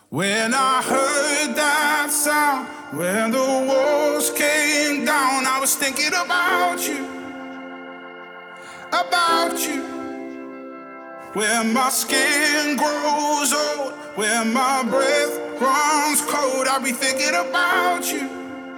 When I heard that sound, when the walls came down, I was thinking about you, about you. Where my skin grows old, where my breath runs cold, I'll be thinking about you,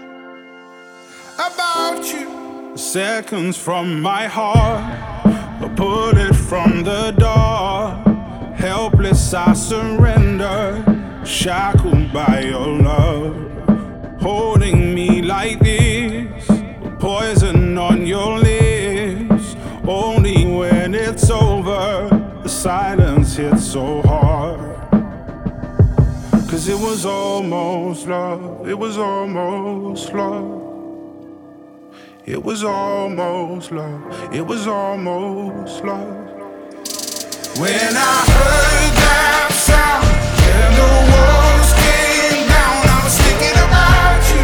about you. Seconds from my heart, a bullet from the dark. Helpless I surrender, shackled by your love. Holding me like this, poison on your lips. Only when it's over, the silence hits so hard. 'Cause it was almost love, it was almost love. It was almost love, it was almost love. When I heard that sound, and the walls came down, I was thinking about you,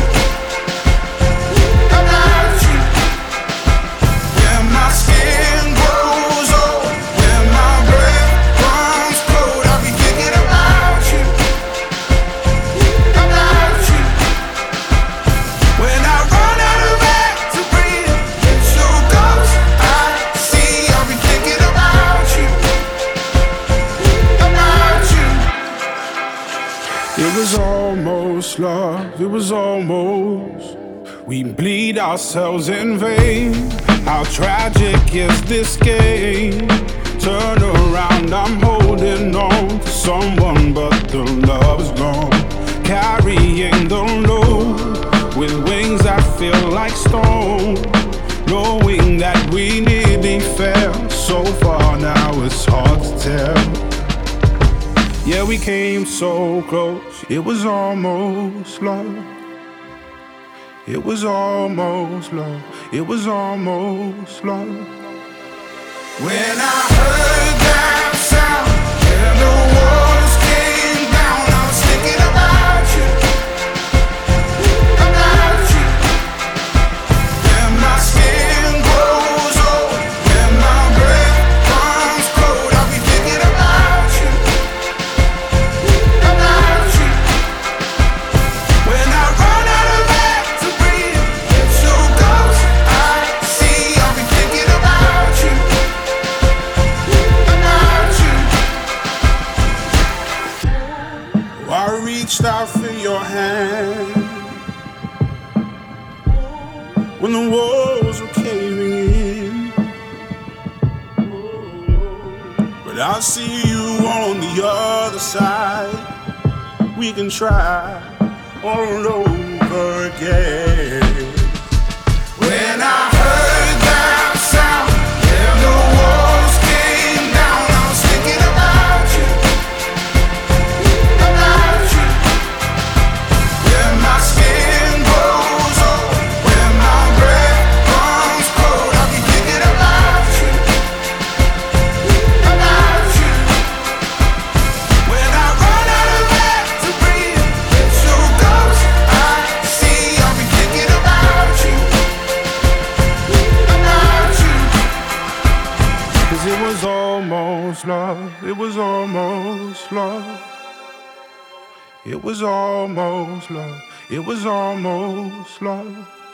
about you. When my skin grows old, when my breath runs cold, I'll be thinking about you, about you. When I run out of air to breathe, it's your ghost I see, I'll be thinking about you. It was almost love, it was almost. We bleed ourselves in vain. How tragic is this game? Turn around, I'm holding on to someone, but the love is gone. Carrying the load with wings that feel like stone. Knowing that we nearly fell so far, now it's hard to tell. Yeah, we came so close, it was almost love. It was almost love, it was almost love. When I heard that sound, and the walls came down, I was thinking about you, about you. When my skin grows old, when my breath comes cold, I'll be thinking about you, about you. When I run out of air to breathe, it's your ghost I see, I'll be thinking about you, about you. I reached out for your hand when the walls were caving in, but I see you on the other side. We can try all over again. When I heard that sound, and the walls came down, I was thinking about you, about you. When my skin grows old, when my breath comes cold, I'll be thinking about you, about you. When I run out of air to breathe, it's your ghost I see, I'll be thinking about you, about you. 'Cause it was almost love, it was almost love. It was almost love, it was almost love.